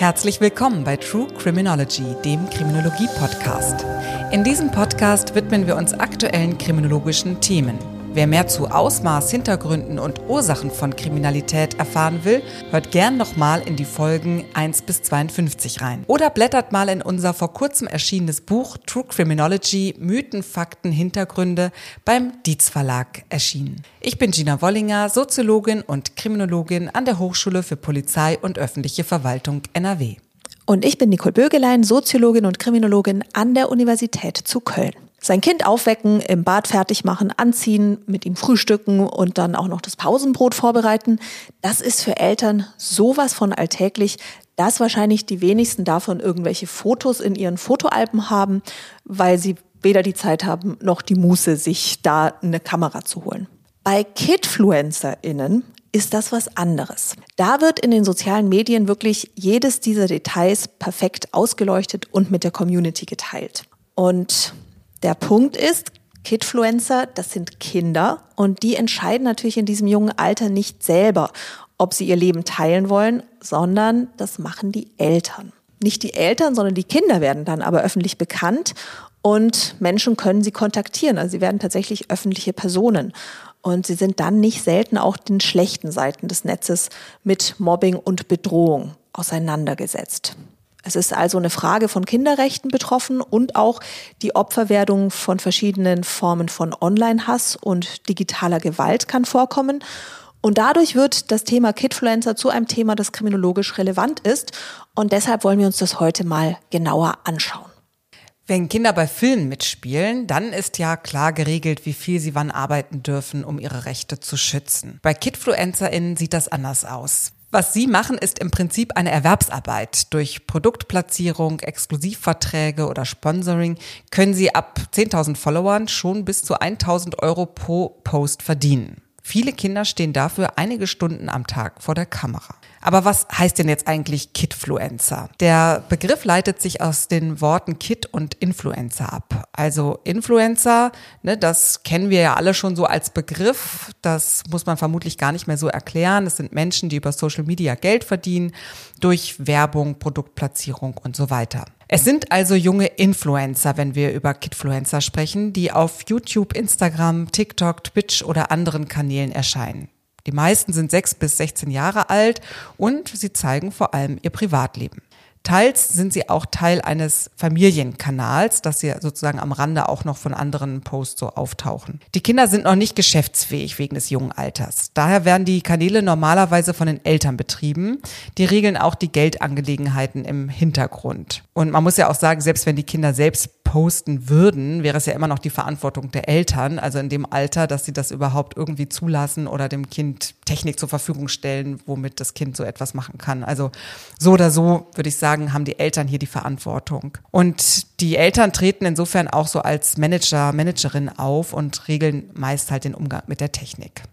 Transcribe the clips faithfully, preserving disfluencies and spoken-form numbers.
Herzlich willkommen bei True Criminology, dem Kriminologie-Podcast. In diesem Podcast widmen wir uns aktuellen kriminologischen Themen. Wer mehr zu Ausmaß, Hintergründen und Ursachen von Kriminalität erfahren will, hört gern nochmal in die Folgen eins bis zweiundfünfzig rein. Oder blättert mal in unser vor kurzem erschienenes Buch True Criminology, Mythen, Fakten, Hintergründe beim Dietz Verlag erschienen. Ich bin Gina Wollinger, Soziologin und Kriminologin an der Hochschule für Polizei und öffentliche Verwaltung N R W. Und ich bin Nicole Bögelein, Soziologin und Kriminologin an der Universität zu Köln. Sein Kind aufwecken, im Bad fertig machen, anziehen, mit ihm frühstücken und dann auch noch das Pausenbrot vorbereiten, das ist für Eltern sowas von alltäglich, dass wahrscheinlich die wenigsten davon irgendwelche Fotos in ihren Fotoalben haben, weil sie weder die Zeit haben, noch die Muße, sich da eine Kamera zu holen. Bei KidFluencerInnen ist das was anderes. Da wird in den sozialen Medien wirklich jedes dieser Details perfekt ausgeleuchtet und mit der Community geteilt. Und der Punkt ist, Kidfluencer, das sind Kinder und die entscheiden natürlich in diesem jungen Alter nicht selber, ob sie ihr Leben teilen wollen, sondern das machen die Eltern. Nicht die Eltern, sondern die Kinder werden dann aber öffentlich bekannt und Menschen können sie kontaktieren. Also sie werden tatsächlich öffentliche Personen. Und sie sind dann nicht selten auch den schlechten Seiten des Netzes mit Mobbing und Bedrohung auseinandergesetzt. Es ist also eine Frage von Kinderrechten betroffen und auch die Opferwerdung von verschiedenen Formen von Online-Hass und digitaler Gewalt kann vorkommen. Und dadurch wird das Thema Kidfluencer zu einem Thema, das kriminologisch relevant ist. Und deshalb wollen wir uns das heute mal genauer anschauen. Wenn Kinder bei Filmen mitspielen, dann ist ja klar geregelt, wie viel sie wann arbeiten dürfen, um ihre Rechte zu schützen. Bei KidfluencerInnen sieht das anders aus. Was sie machen, ist im Prinzip eine Erwerbsarbeit. Durch Produktplatzierung, Exklusivverträge oder Sponsoring können sie ab zehntausend Followern schon bis zu tausend Euro pro Post verdienen. Viele Kinder stehen dafür einige Stunden am Tag vor der Kamera. Aber was heißt denn jetzt eigentlich Kidfluencer? Der Begriff leitet sich aus den Worten Kid und Influencer ab. Also Influencer, ne, das kennen wir ja alle schon so als Begriff. Das muss man vermutlich gar nicht mehr so erklären. Das sind Menschen, die über Social Media Geld verdienen, durch Werbung, Produktplatzierung und so weiter. Es sind also junge Influencer, wenn wir über Kidfluencer sprechen, die auf YouTube, Instagram, TikTok, Twitch oder anderen Kanälen erscheinen. Die meisten sind sechs bis sechzehn Jahre alt und sie zeigen vor allem ihr Privatleben. Teils sind sie auch Teil eines Familienkanals, dass sie sozusagen am Rande auch noch von anderen Posts so auftauchen. Die Kinder sind noch nicht geschäftsfähig wegen des jungen Alters. Daher werden die Kanäle normalerweise von den Eltern betrieben. Die regeln auch die Geldangelegenheiten im Hintergrund. Und man muss ja auch sagen, selbst wenn die Kinder selbst posten würden, wäre es ja immer noch die Verantwortung der Eltern, also in dem Alter, dass sie das überhaupt irgendwie zulassen oder dem Kind Technik zur Verfügung stellen, womit das Kind so etwas machen kann. Also so oder so, würde ich sagen, haben die Eltern hier die Verantwortung. Und die Eltern treten insofern auch so als Manager, Managerin auf und regeln meist halt den Umgang mit der Technik.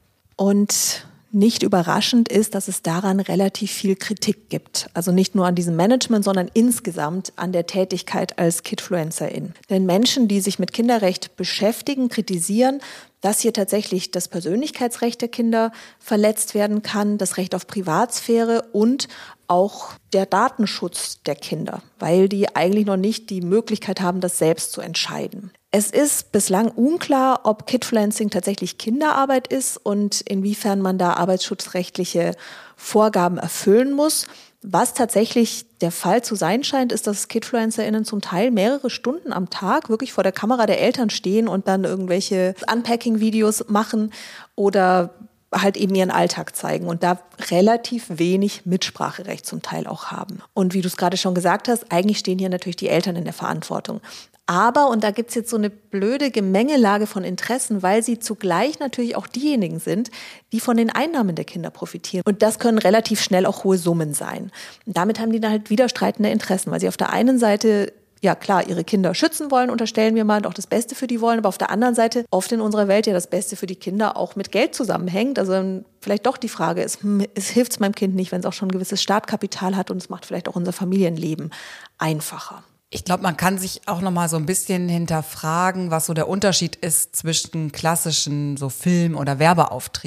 Und nicht überraschend ist, dass es daran relativ viel Kritik gibt. Also nicht nur an diesem Management, sondern insgesamt an der Tätigkeit als Kidfluencerin. Denn Menschen, die sich mit Kinderrecht beschäftigen, kritisieren, dass hier tatsächlich das Persönlichkeitsrecht der Kinder verletzt werden kann, das Recht auf Privatsphäre und auch der Datenschutz der Kinder, weil die eigentlich noch nicht die Möglichkeit haben, das selbst zu entscheiden. Es ist bislang unklar, ob Kidfluencing tatsächlich Kinderarbeit ist und inwiefern man da arbeitsschutzrechtliche Vorgaben erfüllen muss. Was tatsächlich der Fall zu sein scheint, ist, dass KidfluencerInnen zum Teil mehrere Stunden am Tag wirklich vor der Kamera der Eltern stehen und dann irgendwelche Unpacking-Videos machen oder halt eben ihren Alltag zeigen und da relativ wenig Mitspracherecht zum Teil auch haben. Und wie du es gerade schon gesagt hast, eigentlich stehen hier natürlich die Eltern in der Verantwortung. Aber, und da gibt's jetzt so eine blöde Gemengelage von Interessen, weil sie zugleich natürlich auch diejenigen sind, die von den Einnahmen der Kinder profitieren. Und das können relativ schnell auch hohe Summen sein. Und damit haben die dann halt widerstreitende Interessen, weil sie auf der einen Seite, ja klar, ihre Kinder schützen wollen, unterstellen wir mal, und auch das Beste für die wollen, aber auf der anderen Seite oft in unserer Welt ja das Beste für die Kinder auch mit Geld zusammenhängt. Also vielleicht doch die Frage ist, hm, es hilft meinem Kind nicht, wenn es auch schon ein gewisses Startkapital hat und es macht vielleicht auch unser Familienleben einfacher. Ich glaube, man kann sich auch noch mal so ein bisschen hinterfragen, was so der Unterschied ist zwischen klassischen so Film- oder Werbeaufträgen.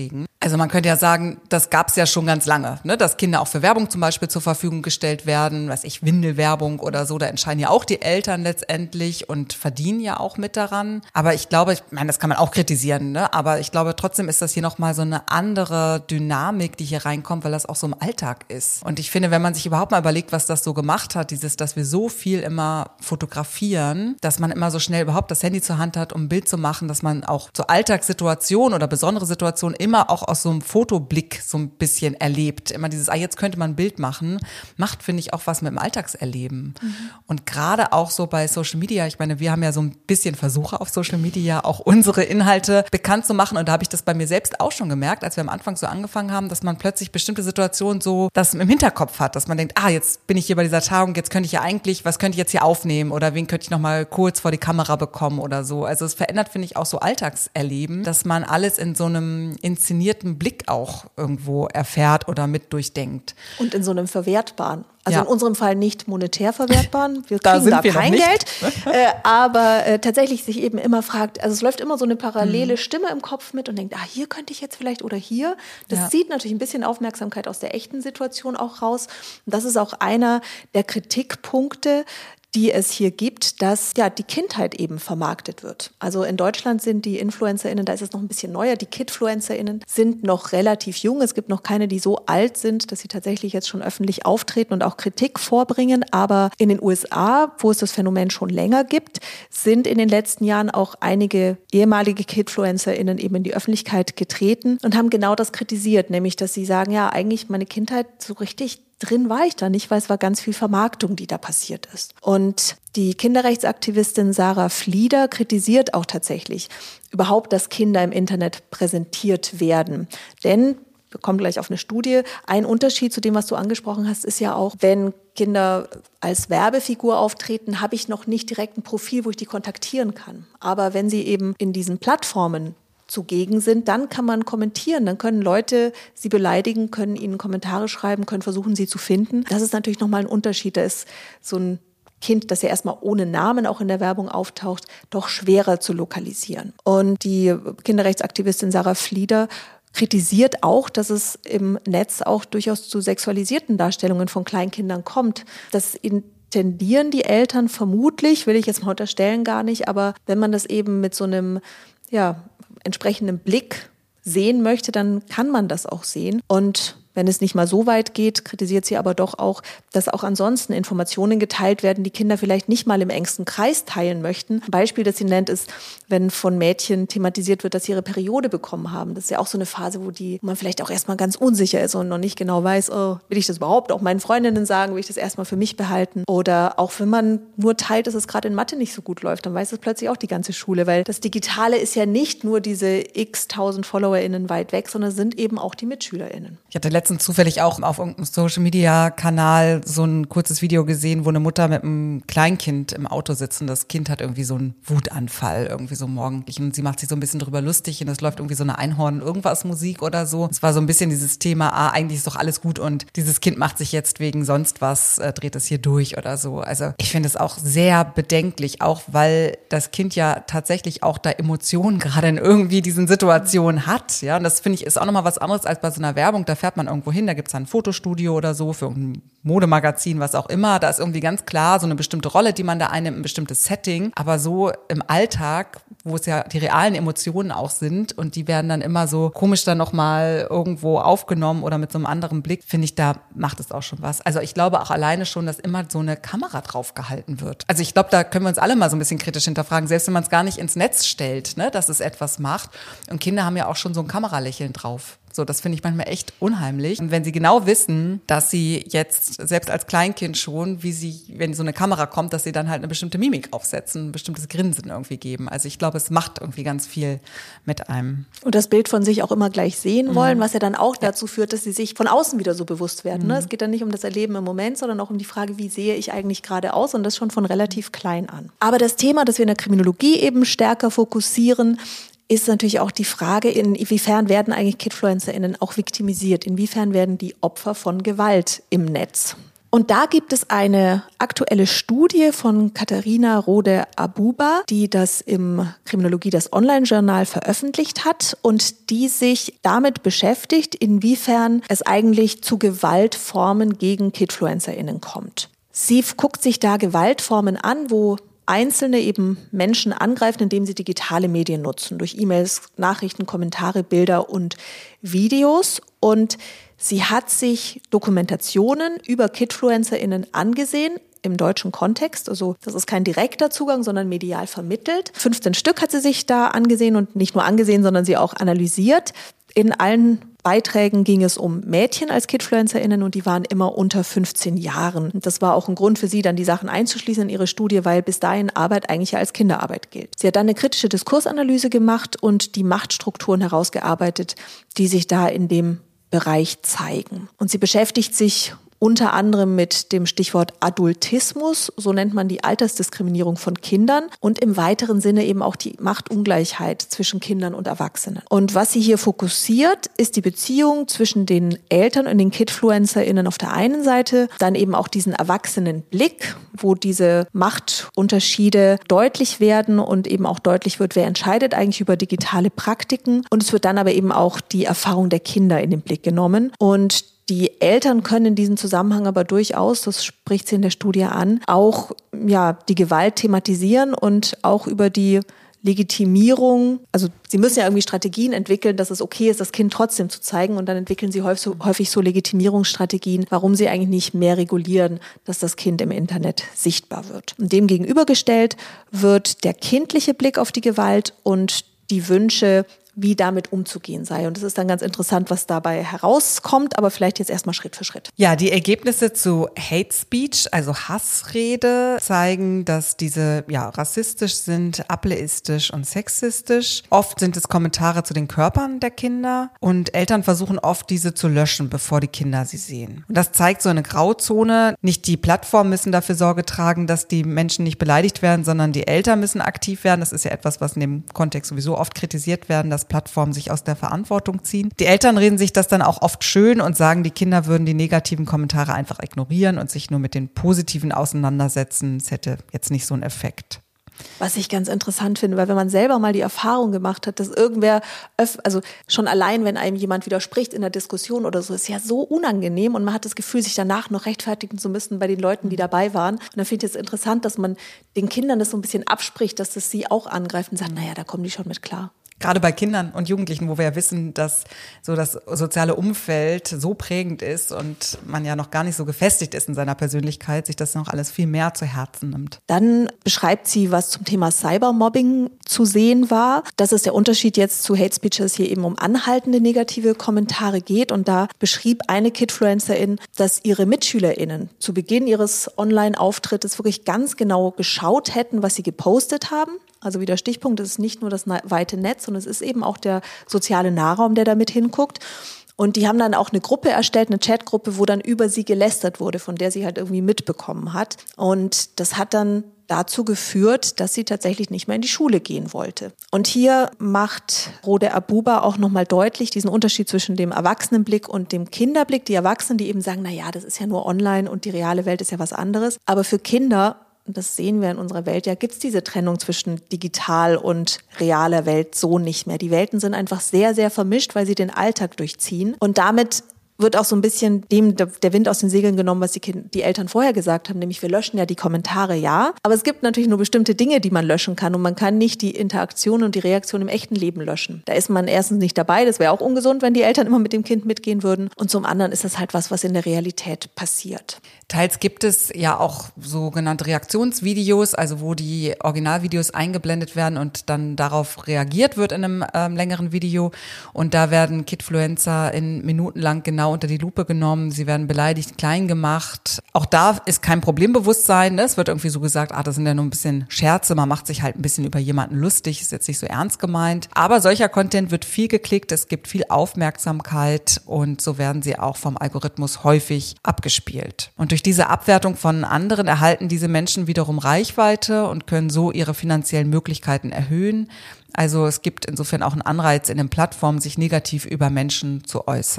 Also man könnte ja sagen, das gab es ja schon ganz lange, ne? Dass Kinder auch für Werbung zum Beispiel zur Verfügung gestellt werden, weiß ich, Windelwerbung oder so, da entscheiden ja auch die Eltern letztendlich und verdienen ja auch mit daran. Aber ich glaube, ich meine, das kann man auch kritisieren, ne? Aber ich glaube, trotzdem ist das hier nochmal so eine andere Dynamik, die hier reinkommt, weil das auch so im Alltag ist. Und ich finde, wenn man sich überhaupt mal überlegt, was das so gemacht hat, dieses, dass wir so viel immer fotografieren, dass man immer so schnell überhaupt das Handy zur Hand hat, um ein Bild zu machen, dass man auch so Alltagssituationen oder besondere Situationen immer auch aus so einem Fotoblick so ein bisschen erlebt. Immer dieses, ah, jetzt könnte man ein Bild machen, macht, finde ich, auch was mit dem Alltagserleben. Mhm. Und gerade auch so bei Social Media, ich meine, wir haben ja so ein bisschen Versuche auf Social Media, auch unsere Inhalte bekannt zu machen. Und da habe ich das bei mir selbst auch schon gemerkt, als wir am Anfang so angefangen haben, dass man plötzlich bestimmte Situationen so das im Hinterkopf hat, dass man denkt, ah, jetzt bin ich hier bei dieser Tagung, jetzt könnte ich ja eigentlich, was könnte ich jetzt hier aufnehmen oder wen könnte ich noch mal kurz vor die Kamera bekommen oder so. Also es verändert, finde ich, auch so Alltagserleben, dass man alles in so einem inszenierten Blick auch irgendwo erfährt oder mit durchdenkt. Und in so einem verwertbaren. Also ja. in unserem Fall nicht monetär verwertbaren. Wir da kriegen da wir kein Geld. äh, aber äh, tatsächlich sich eben immer fragt, also es läuft immer so eine parallele mhm. Stimme im Kopf mit und denkt, ah, hier könnte ich jetzt vielleicht oder hier. Das ja. zieht natürlich ein bisschen Aufmerksamkeit aus der echten Situation auch raus. Und das ist auch einer der Kritikpunkte, die es hier gibt, dass ja die Kindheit eben vermarktet wird. Also in Deutschland sind die InfluencerInnen, da ist es noch ein bisschen neuer, die KidFluencerInnen sind noch relativ jung. Es gibt noch keine, die so alt sind, dass sie tatsächlich jetzt schon öffentlich auftreten und auch Kritik vorbringen. Aber in den U S A, wo es das Phänomen schon länger gibt, sind in den letzten Jahren auch einige ehemalige KidFluencerInnen eben in die Öffentlichkeit getreten und haben genau das kritisiert, nämlich dass sie sagen, ja, eigentlich meine Kindheit so richtig drin war ich da nicht, weil es war ganz viel Vermarktung, die da passiert ist. Und die Kinderrechtsaktivistin Sarah Flieder kritisiert auch tatsächlich überhaupt, dass Kinder im Internet präsentiert werden. Denn, wir kommen gleich auf eine Studie, ein Unterschied zu dem, was du angesprochen hast, ist ja auch, wenn Kinder als Werbefigur auftreten, habe ich noch nicht direkt ein Profil, wo ich die kontaktieren kann. Aber wenn sie eben in diesen Plattformen zugegen sind, dann kann man kommentieren, dann können Leute sie beleidigen, können ihnen Kommentare schreiben, können versuchen, sie zu finden. Das ist natürlich nochmal ein Unterschied. Da ist so ein Kind, das ja erstmal ohne Namen auch in der Werbung auftaucht, doch schwerer zu lokalisieren. Und die Kinderrechtsaktivistin Sarah Flieder kritisiert auch, dass es im Netz auch durchaus zu sexualisierten Darstellungen von Kleinkindern kommt. Das in tendieren die Eltern vermutlich, will ich jetzt mal unterstellen, gar nicht, aber wenn man das eben mit so einem, ja, entsprechenden Blick sehen möchte, dann kann man das auch sehen. Und wenn es nicht mal so weit geht, kritisiert sie aber doch auch, dass auch ansonsten Informationen geteilt werden, die Kinder vielleicht nicht mal im engsten Kreis teilen möchten. Ein Beispiel, das sie nennt, ist, wenn von Mädchen thematisiert wird, dass sie ihre Periode bekommen haben. Das ist ja auch so eine Phase, wo, die, wo man vielleicht auch erstmal ganz unsicher ist und noch nicht genau weiß, oh, will ich das überhaupt auch meinen Freundinnen sagen, will ich das erstmal für mich behalten? Oder auch wenn man nur teilt, dass es gerade in Mathe nicht so gut läuft, dann weiß es plötzlich auch die ganze Schule, weil das Digitale ist ja nicht nur diese x tausend FollowerInnen weit weg, sondern sind eben auch die MitschülerInnen. Ich hatte letztens zufällig auch auf irgendeinem Social-Media-Kanal so ein kurzes Video gesehen, wo eine Mutter mit einem Kleinkind im Auto sitzt und das Kind hat irgendwie so einen Wutanfall, irgendwie so morgendlich und sie macht sich so ein bisschen drüber lustig und es läuft irgendwie so eine Einhorn-Irgendwas-Musik oder so. Es war so ein bisschen dieses Thema, ah, eigentlich ist doch alles gut und dieses Kind macht sich jetzt wegen sonst was, äh, dreht es hier durch oder so. Also ich finde es auch sehr bedenklich, auch weil das Kind ja tatsächlich auch da Emotionen gerade in irgendwie diesen Situationen hat. Ja, und das finde ich ist auch nochmal was anderes als bei so einer Werbung. Da fährt man irgendwo hin, da gibt es ein Fotostudio oder so für ein Modemagazin, was auch immer. Da ist irgendwie ganz klar so eine bestimmte Rolle, die man da einnimmt, ein bestimmtes Setting. Aber so im Alltag, wo es ja die realen Emotionen auch sind und die werden dann immer so komisch dann nochmal irgendwo aufgenommen oder mit so einem anderen Blick, finde ich, da macht es auch schon was. Also ich glaube auch alleine schon, dass immer so eine Kamera drauf gehalten wird. Also ich glaube, da können wir uns alle mal so ein bisschen kritisch hinterfragen, selbst wenn man es gar nicht ins Netz stellt, ne, dass es etwas macht. Und Kinder haben ja auch schon so ein Kameralächeln drauf. So, das finde ich manchmal echt unheimlich. Und wenn sie genau wissen, dass sie jetzt, selbst als Kleinkind schon, wie sie, wenn so eine Kamera kommt, dass sie dann halt eine bestimmte Mimik aufsetzen, ein bestimmtes Grinsen irgendwie geben. Also ich glaube, es macht irgendwie ganz viel mit einem. Und das Bild von sich auch immer gleich sehen wollen, mhm. was ja dann auch dazu führt, dass sie sich von außen wieder so bewusst werden. Mhm. Ne? Es geht dann nicht um das Erleben im Moment, sondern auch um die Frage, wie sehe ich eigentlich gerade aus? Und das schon von relativ klein an. Aber das Thema, das wir in der Kriminologie eben stärker fokussieren, ist natürlich auch die Frage, inwiefern werden eigentlich KidFluencerInnen auch viktimisiert? Inwiefern werden die Opfer von Gewalt im Netz? Und da gibt es eine aktuelle Studie von Katharina Rode-Abuba, die das im Kriminologie das Online-Journal veröffentlicht hat und die sich damit beschäftigt, inwiefern es eigentlich zu Gewaltformen gegen KidfluencerInnen kommt. Sie guckt sich da Gewaltformen an, wo Einzelne eben Menschen angreifen, indem sie digitale Medien nutzen, durch E-Mails, Nachrichten, Kommentare, Bilder und Videos. Und sie hat sich Dokumentationen über KidfluencerInnen angesehen, im deutschen Kontext. Also das ist kein direkter Zugang, sondern medial vermittelt. fünfzehn Stück hat sie sich da angesehen und nicht nur angesehen, sondern sie auch analysiert. In allen Beiträgen ging es um Mädchen als KidfluencerInnen und die waren immer unter fünfzehn Jahren. Und das war auch ein Grund für sie, dann die Sachen einzuschließen in ihre Studie, weil bis dahin Arbeit eigentlich ja als Kinderarbeit gilt. Sie hat dann eine kritische Diskursanalyse gemacht und die Machtstrukturen herausgearbeitet, die sich da in dem Bereich zeigen. Und sie beschäftigt sich unter anderem mit dem Stichwort Adultismus, so nennt man die Altersdiskriminierung von Kindern und im weiteren Sinne eben auch die Machtungleichheit zwischen Kindern und Erwachsenen. Und was sie hier fokussiert, ist die Beziehung zwischen den Eltern und den KidfluencerInnen auf der einen Seite, dann eben auch diesen Erwachsenenblick, wo diese Machtunterschiede deutlich werden und eben auch deutlich wird, wer entscheidet eigentlich über digitale Praktiken. Und es wird dann aber eben auch die Erfahrung der Kinder in den Blick genommen. Und die Eltern können in diesem Zusammenhang aber durchaus, das spricht sie in der Studie an, auch ja die Gewalt thematisieren und auch über die Legitimierung, also sie müssen ja irgendwie Strategien entwickeln, dass es okay ist, das Kind trotzdem zu zeigen und dann entwickeln sie häufig so, häufig so Legitimierungsstrategien, warum sie eigentlich nicht mehr regulieren, dass das Kind im Internet sichtbar wird. Und dem gegenübergestellt wird der kindliche Blick auf die Gewalt und die Wünsche, wie damit umzugehen sei. Und es ist dann ganz interessant, was dabei herauskommt, aber vielleicht jetzt erstmal Schritt für Schritt. Ja, die Ergebnisse zu Hate Speech, also Hassrede, zeigen, dass diese ja rassistisch sind, ableistisch und sexistisch. Oft sind es Kommentare zu den Körpern der Kinder und Eltern versuchen oft, diese zu löschen, bevor die Kinder sie sehen. Und das zeigt so eine Grauzone. Nicht die Plattformen müssen dafür Sorge tragen, dass die Menschen nicht beleidigt werden, sondern die Eltern müssen aktiv werden. Das ist ja etwas, was in dem Kontext sowieso oft kritisiert werden, dass Plattformen sich aus der Verantwortung ziehen. Die Eltern reden sich das dann auch oft schön und sagen, die Kinder würden die negativen Kommentare einfach ignorieren und sich nur mit den positiven auseinandersetzen. Es hätte jetzt nicht so einen Effekt. Was ich ganz interessant finde, weil wenn man selber mal die Erfahrung gemacht hat, dass irgendwer, also schon allein, wenn einem jemand widerspricht in der Diskussion oder so, ist ja so unangenehm und man hat das Gefühl, sich danach noch rechtfertigen zu müssen bei den Leuten, die dabei waren. Und dann finde ich es interessant, dass man den Kindern das so ein bisschen abspricht, dass das sie auch angreift und sagt, naja, da kommen die schon mit klar. Gerade bei Kindern und Jugendlichen, wo wir ja wissen, dass so das soziale Umfeld so prägend ist und man ja noch gar nicht so gefestigt ist in seiner Persönlichkeit, sich das noch alles viel mehr zu Herzen nimmt. Dann beschreibt sie, was zum Thema Cybermobbing zu sehen war. Das ist der Unterschied jetzt zu Hate Speech, dass es hier eben um anhaltende negative Kommentare geht. Und da beschrieb eine Kidfluencerin, dass ihre MitschülerInnen zu Beginn ihres Online-Auftrittes wirklich ganz genau geschaut hätten, was sie gepostet haben. Also wieder Stichpunkt, es ist nicht nur das weite Netz, sondern es ist eben auch der soziale Nahraum, der da mit hinguckt. Und die haben dann auch eine Gruppe erstellt, eine Chatgruppe, wo dann über sie gelästert wurde, von der sie halt irgendwie mitbekommen hat. Und das hat dann dazu geführt, dass sie tatsächlich nicht mehr in die Schule gehen wollte. Und hier macht Rode-Abuba auch nochmal deutlich diesen Unterschied zwischen dem Erwachsenenblick und dem Kinderblick. Die Erwachsenen, die eben sagen, na ja, das ist ja nur online und die reale Welt ist ja was anderes. Aber für Kinder, und das sehen wir in unserer Welt, ja, gibt es diese Trennung zwischen digital und realer Welt so nicht mehr. Die Welten sind einfach sehr, sehr vermischt, weil sie den Alltag durchziehen. Und damit wird auch so ein bisschen dem der Wind aus den Segeln genommen, was die, kind, die Eltern vorher gesagt haben, nämlich wir löschen ja die Kommentare, ja. Aber es gibt natürlich nur bestimmte Dinge, die man löschen kann und man kann nicht die Interaktion und die Reaktion im echten Leben löschen. Da ist man erstens nicht dabei, das wäre auch ungesund, wenn die Eltern immer mit dem Kind mitgehen würden. Und zum anderen ist das halt was, was in der Realität passiert. Teils gibt es ja auch sogenannte Reaktionsvideos, also wo die Originalvideos eingeblendet werden und dann darauf reagiert wird in einem ähm, längeren Video. Und da werden Kidfluencer in minutenlang genau unter die Lupe genommen. Sie werden beleidigt, klein gemacht. Auch da ist kein Problembewusstsein. Es wird irgendwie so gesagt, ah, das sind ja nur ein bisschen Scherze. Man macht sich halt ein bisschen über jemanden lustig. Ist jetzt nicht so ernst gemeint. Aber solcher Content wird viel geklickt. Es gibt viel Aufmerksamkeit und so werden sie auch vom Algorithmus häufig abgespielt. Und durch diese Abwertung von anderen erhalten diese Menschen wiederum Reichweite und können so ihre finanziellen Möglichkeiten erhöhen. Also es gibt insofern auch einen Anreiz in den Plattformen, sich negativ über Menschen zu äußern.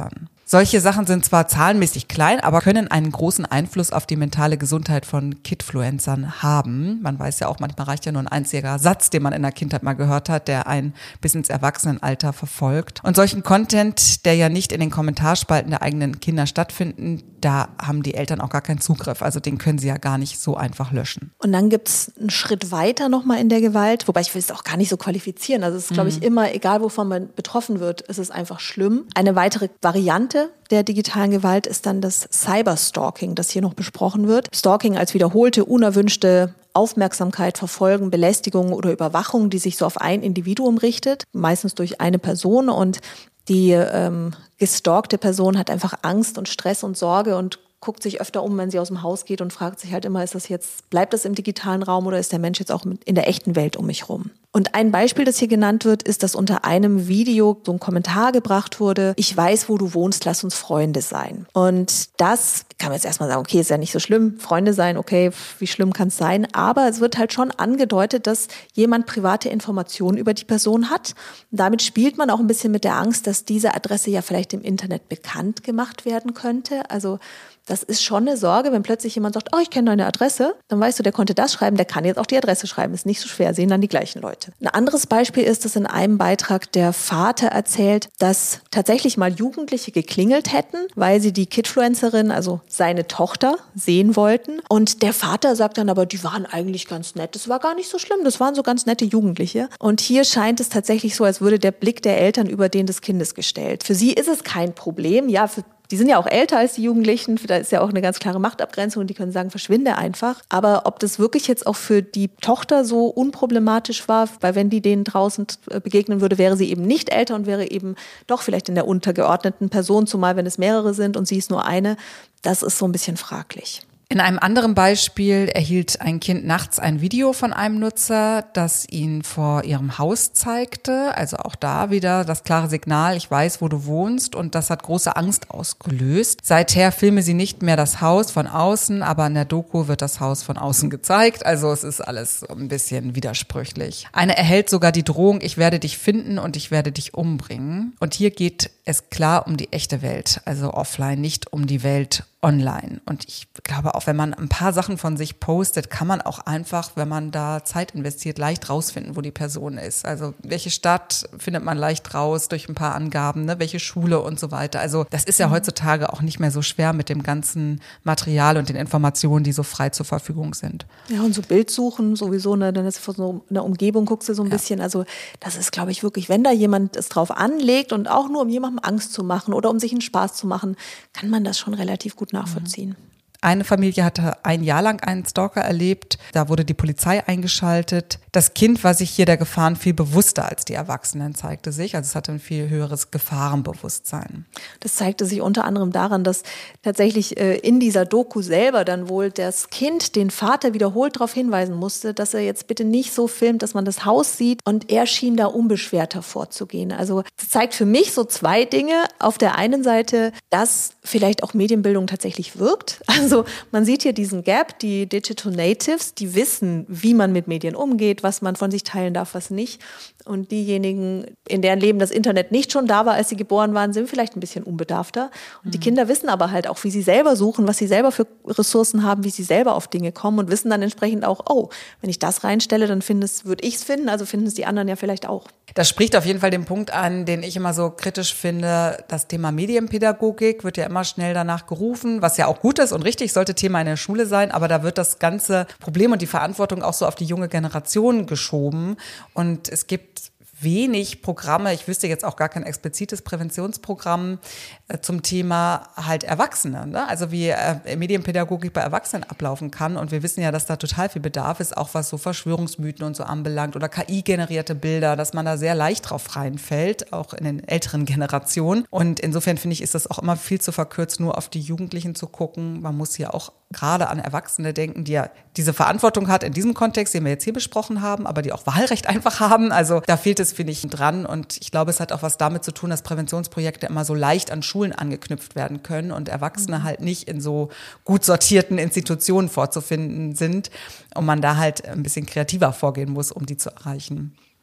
Solche Sachen sind zwar zahlenmäßig klein, aber können einen großen Einfluss auf die mentale Gesundheit von Kidfluencern haben. Man weiß ja auch, manchmal reicht ja nur ein einziger Satz, den man in der Kindheit mal gehört hat, der einen bis ins Erwachsenenalter verfolgt. Und solchen Content, der ja nicht in den Kommentarspalten der eigenen Kinder stattfinden, da haben die Eltern auch gar keinen Zugriff. Also den können sie ja gar nicht so einfach löschen. Und dann gibt's einen Schritt weiter nochmal in der Gewalt, wobei ich will es auch gar nicht so qualifizieren. Also es ist, glaube ich, immer, egal wovon man betroffen wird, es ist einfach schlimm. Eine weitere Variante der digitalen Gewalt ist dann das Cyberstalking, das hier noch besprochen wird. Stalking als wiederholte, unerwünschte Aufmerksamkeit, Verfolgen, Belästigung oder Überwachung, die sich so auf ein Individuum richtet, meistens durch eine Person, und die ähm, gestalkte Person hat einfach Angst und Stress und Sorge und guckt sich öfter um, wenn sie aus dem Haus geht, und fragt sich halt immer, ist das jetzt, bleibt das im digitalen Raum oder ist der Mensch jetzt auch in der echten Welt um mich rum? Und ein Beispiel, das hier genannt wird, ist, dass unter einem Video so ein Kommentar gebracht wurde: Ich weiß, wo du wohnst, lass uns Freunde sein. Und das kann man jetzt erstmal sagen, okay, ist ja nicht so schlimm, Freunde sein, okay, wie schlimm kann es sein? Aber es wird halt schon angedeutet, dass jemand private Informationen über die Person hat. Und damit spielt man auch ein bisschen mit der Angst, dass diese Adresse ja vielleicht im Internet bekannt gemacht werden könnte. Also das ist schon eine Sorge, wenn plötzlich jemand sagt, oh, ich kenne deine Adresse, dann weißt du, der konnte das schreiben, der kann jetzt auch die Adresse schreiben. Ist nicht so schwer, sehen dann die gleichen Leute. Ein anderes Beispiel ist, dass in einem Beitrag der Vater erzählt, dass tatsächlich mal Jugendliche geklingelt hätten, weil sie die Kidfluencerin, also seine Tochter, sehen wollten. Und der Vater sagt dann aber, die waren eigentlich ganz nett. Das war gar nicht so schlimm, das waren so ganz nette Jugendliche. Und hier scheint es tatsächlich so, als würde der Blick der Eltern über den des Kindes gestellt. Für sie ist es kein Problem, ja, für die sind ja auch älter als die Jugendlichen, da ist ja auch eine ganz klare Machtabgrenzung und die können sagen, verschwinde einfach. Aber ob das wirklich jetzt auch für die Tochter so unproblematisch war, weil wenn die denen draußen begegnen würde, wäre sie eben nicht älter und wäre eben doch vielleicht in der untergeordneten Person, zumal wenn es mehrere sind und sie ist nur eine, das ist so ein bisschen fraglich. In einem anderen Beispiel erhielt ein Kind nachts ein Video von einem Nutzer, das ihn vor ihrem Haus zeigte. Also auch da wieder das klare Signal, ich weiß, wo du wohnst, und das hat große Angst ausgelöst. Seither filme sie nicht mehr das Haus von außen, aber in der Doku wird das Haus von außen gezeigt. Also es ist alles ein bisschen widersprüchlich. Eine erhält sogar die Drohung, ich werde dich finden und ich werde dich umbringen. Und hier geht es klar um die echte Welt, also offline, nicht um die Welt online. Und ich glaube, auch wenn man ein paar Sachen von sich postet, kann man auch einfach, wenn man da Zeit investiert, leicht rausfinden, wo die Person ist. Also welche Stadt findet man leicht raus durch ein paar Angaben, ne? Welche Schule und so weiter. Also das ist ja heutzutage auch nicht mehr so schwer mit dem ganzen Material und den Informationen, die so frei zur Verfügung sind. Ja, und so Bildsuchen sowieso, ne? Dann ist von so einer Umgebung, guckst du so ein ja. bisschen. Also das ist, glaube ich, wirklich, wenn da jemand es drauf anlegt und auch nur um jemandem Angst zu machen oder um sich einen Spaß zu machen, kann man das schon relativ gut nachvollziehen. Eine Familie hatte ein Jahr lang einen Stalker erlebt. Da wurde die Polizei eingeschaltet. Das Kind war sich hier der Gefahren viel bewusster als die Erwachsenen, zeigte sich. Also es hatte ein viel höheres Gefahrenbewusstsein. Das zeigte sich unter anderem daran, dass tatsächlich äh, in dieser Doku selber dann wohl das Kind den Vater wiederholt darauf hinweisen musste, dass er jetzt bitte nicht so filmt, dass man das Haus sieht. Und er schien da unbeschwerter vorzugehen. Also das zeigt für mich so zwei Dinge. Auf der einen Seite, dass vielleicht auch Medienbildung tatsächlich wirkt. Also Also man sieht hier diesen Gap, die Digital Natives, die wissen, wie man mit Medien umgeht, was man von sich teilen darf, was nicht. Und diejenigen, in deren Leben das Internet nicht schon da war, als sie geboren waren, sind vielleicht ein bisschen unbedarfter. Und mhm. die Kinder wissen aber halt auch, wie sie selber suchen, was sie selber für Ressourcen haben, wie sie selber auf Dinge kommen und wissen dann entsprechend auch, oh, wenn ich das reinstelle, dann würde ich es finden, also finden es die anderen ja vielleicht auch. Das spricht auf jeden Fall den Punkt an, den ich immer so kritisch finde. Das Thema Medienpädagogik wird ja immer schnell danach gerufen, was ja auch gut ist und richtig, sollte Thema in der Schule sein, aber da wird das ganze Problem und die Verantwortung auch so auf die junge Generation geschoben. Und es gibt wenig Programme, ich wüsste jetzt auch gar kein explizites Präventionsprogramm äh, zum Thema halt Erwachsene, ne? Also wie äh, Medienpädagogik bei Erwachsenen ablaufen kann, und wir wissen ja, dass da total viel Bedarf ist, auch was so Verschwörungsmythen und so anbelangt oder K I-generierte Bilder, dass man da sehr leicht drauf reinfällt, auch in den älteren Generationen, und insofern finde ich, ist das auch immer viel zu verkürzt, nur auf die Jugendlichen zu gucken. Man muss hier auch gerade an Erwachsene denken, die ja diese Verantwortung hat in diesem Kontext, den wir jetzt hier besprochen haben, aber die auch Wahlrecht einfach haben. Also da fehlt es, finde ich, dran. Und ich glaube, es hat auch was damit zu tun, dass Präventionsprojekte immer so leicht an Schulen angeknüpft werden können und Erwachsene mhm. halt nicht in so gut sortierten Institutionen vorzufinden sind und man da halt ein bisschen kreativer vorgehen muss, um die zu erreichen.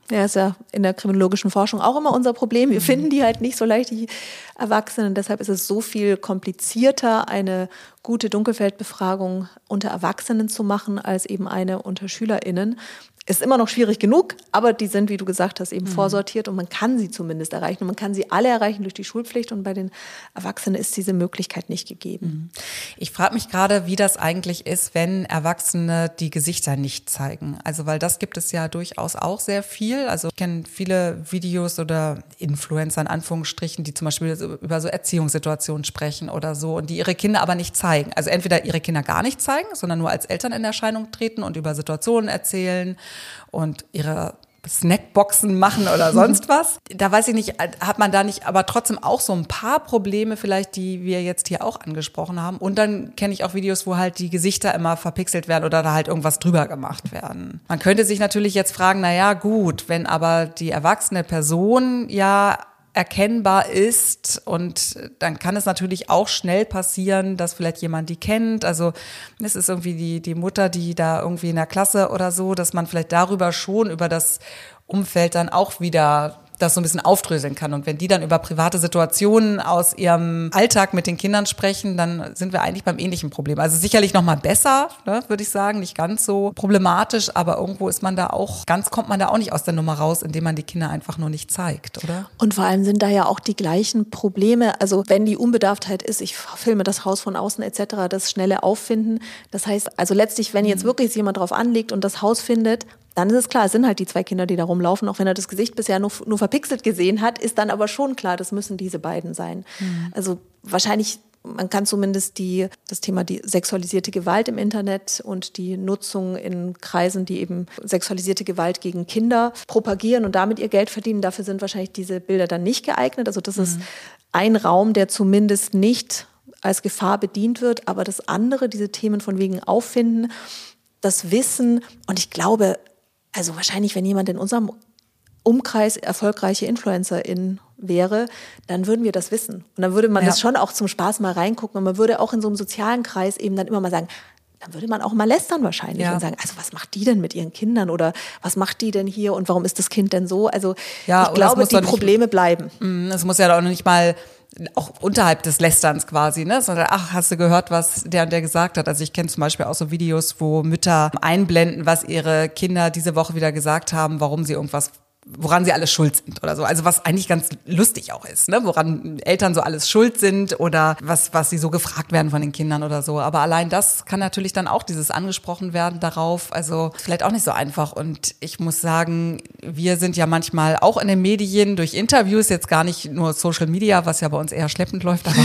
Ja, ist ja in der kriminologischen Forschung auch immer unser Problem. Wir finden die halt nicht so leicht, die Erwachsenen. Deshalb ist es so viel komplizierter, eine gute Dunkelfeldbefragung unter Erwachsenen zu machen, als eben eine unter SchülerInnen. Ist immer noch schwierig genug, aber die sind, wie du gesagt hast, eben mhm. vorsortiert und man kann sie zumindest erreichen. Und man kann sie alle erreichen durch die Schulpflicht und bei den Erwachsenen ist diese Möglichkeit nicht gegeben. Ich frage mich gerade, wie das eigentlich ist, wenn Erwachsene die Gesichter nicht zeigen. Also weil das gibt es ja durchaus auch sehr viel. Also ich kenne viele Videos oder Influencer in Anführungsstrichen, die zum Beispiel über so Erziehungssituationen sprechen oder so und die ihre Kinder aber nicht zeigen. Also entweder ihre Kinder gar nicht zeigen, sondern nur als Eltern in Erscheinung treten und über Situationen erzählen und ihre Snackboxen machen oder sonst was. Da weiß ich nicht, hat man da nicht, aber trotzdem auch so ein paar Probleme vielleicht, die wir jetzt hier auch angesprochen haben. Und dann kenne ich auch Videos, wo halt die Gesichter immer verpixelt werden oder da halt irgendwas drüber gemacht werden. Man könnte sich natürlich jetzt fragen, na ja, gut, wenn aber die erwachsene Person ja erkennbar ist und dann kann es natürlich auch schnell passieren, dass vielleicht jemand die kennt, also es ist irgendwie die die Mutter, die da irgendwie in der Klasse oder so, dass man vielleicht darüber schon über das Umfeld dann auch wieder das so ein bisschen aufdröseln kann. Und wenn die dann über private Situationen aus ihrem Alltag mit den Kindern sprechen, dann sind wir eigentlich beim ähnlichen Problem. Also sicherlich noch mal besser, ne, würde ich sagen, nicht ganz so problematisch, aber irgendwo ist man da auch, ganz kommt man da auch nicht aus der Nummer raus, indem man die Kinder einfach nur nicht zeigt, oder? Und vor allem sind da ja auch die gleichen Probleme. Also wenn die Unbedarftheit ist, ich filme das Haus von außen et cetera, das schnelle Auffinden. Das heißt, also letztlich, wenn jetzt wirklich jemand drauf anlegt und das Haus findet, dann ist es klar, es sind halt die zwei Kinder, die da rumlaufen. Auch wenn er das Gesicht bisher nur, nur verpixelt gesehen hat, ist dann aber schon klar, das müssen diese beiden sein. Mhm. Also wahrscheinlich, man kann zumindest die, das Thema die sexualisierte Gewalt im Internet und die Nutzung in Kreisen, die eben sexualisierte Gewalt gegen Kinder propagieren und damit ihr Geld verdienen, dafür sind wahrscheinlich diese Bilder dann nicht geeignet. Also das mhm. ist ein Raum, der zumindest nicht als Gefahr bedient wird. Aber das andere, diese Themen von wegen Auffinden, das Wissen und ich glaube, also wahrscheinlich, wenn jemand in unserem Umkreis erfolgreiche InfluencerIn wäre, dann würden wir das wissen. Und dann würde man ja. das schon auch zum Spaß mal reingucken. Und man würde auch in so einem sozialen Kreis eben dann immer mal sagen, dann würde man auch mal lästern wahrscheinlich ja. und sagen, also was macht die denn mit ihren Kindern oder was macht die denn hier und warum ist das Kind denn so? Also ja, ich glaube, die Probleme nicht, bleiben. Es muss ja auch noch nicht mal auch unterhalb des Lästerns quasi, ne? Sondern, ach, hast du gehört, was der und der gesagt hat? Also ich kenne zum Beispiel auch so Videos, wo Mütter einblenden, was ihre Kinder diese Woche wieder gesagt haben, warum sie irgendwas, woran sie alles schuld sind oder so. Also was eigentlich ganz lustig auch ist, ne? Woran Eltern so alles schuld sind oder was was sie so gefragt werden von den Kindern oder so. Aber allein das kann natürlich dann auch dieses angesprochen werden darauf. Also vielleicht auch nicht so einfach. Und ich muss sagen, wir sind ja manchmal auch in den Medien durch Interviews, jetzt gar nicht nur Social Media, was ja bei uns eher schleppend läuft, aber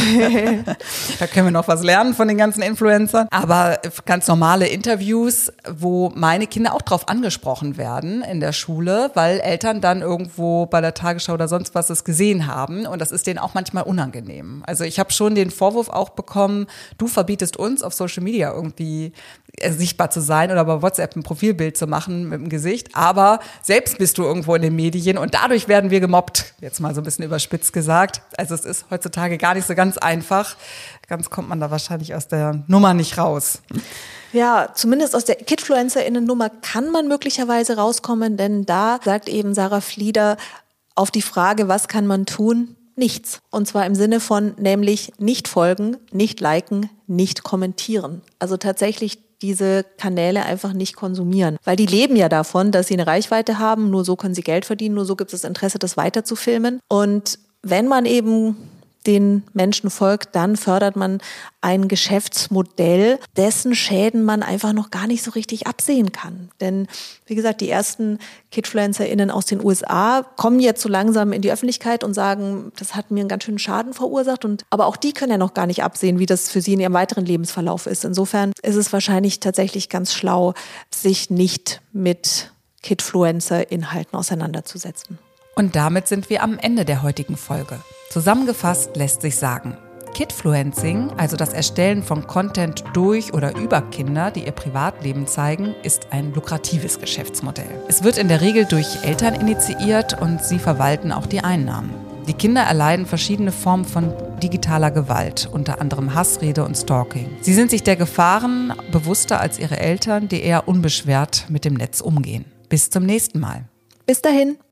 da können wir noch was lernen von den ganzen Influencern. Aber ganz normale Interviews, wo meine Kinder auch drauf angesprochen werden in der Schule, weil Eltern dann irgendwo bei der Tagesschau oder sonst was es gesehen haben und das ist denen auch manchmal unangenehm. Also ich habe schon den Vorwurf auch bekommen, du verbietest uns auf Social Media irgendwie sichtbar zu sein oder bei WhatsApp ein Profilbild zu machen mit dem Gesicht, aber selbst bist du irgendwo in den Medien und dadurch werden wir gemobbt, jetzt mal so ein bisschen überspitzt gesagt. Also es ist heutzutage gar nicht so ganz einfach, ganz kommt man da wahrscheinlich aus der Nummer nicht raus. Ja, zumindest aus der Kidfluencer-Innen-Nummer kann man möglicherweise rauskommen, denn da sagt eben Sarah Flieder auf die Frage, was kann man tun? Nichts. Und zwar im Sinne von nämlich nicht folgen, nicht liken, nicht kommentieren. Also tatsächlich diese Kanäle einfach nicht konsumieren. Weil die leben ja davon, dass sie eine Reichweite haben, nur so können sie Geld verdienen, nur so gibt es das Interesse, das weiter zu filmen. Und wenn man eben den Menschen folgt, dann fördert man ein Geschäftsmodell, dessen Schäden man einfach noch gar nicht so richtig absehen kann. Denn wie gesagt, die ersten KidfluencerInnen aus den U S A kommen jetzt so langsam in die Öffentlichkeit und sagen, das hat mir einen ganz schönen Schaden verursacht. Und aber auch die können ja noch gar nicht absehen, wie das für sie in ihrem weiteren Lebensverlauf ist. Insofern ist es wahrscheinlich tatsächlich ganz schlau, sich nicht mit Kidfluencer-Inhalten auseinanderzusetzen. Und damit sind wir am Ende der heutigen Folge. Zusammengefasst lässt sich sagen, Kidfluencing, also das Erstellen von Content durch oder über Kinder, die ihr Privatleben zeigen, ist ein lukratives Geschäftsmodell. Es wird in der Regel durch Eltern initiiert und sie verwalten auch die Einnahmen. Die Kinder erleiden verschiedene Formen von digitaler Gewalt, unter anderem Hassrede und Stalking. Sie sind sich der Gefahren bewusster als ihre Eltern, die eher unbeschwert mit dem Netz umgehen. Bis zum nächsten Mal. Bis dahin.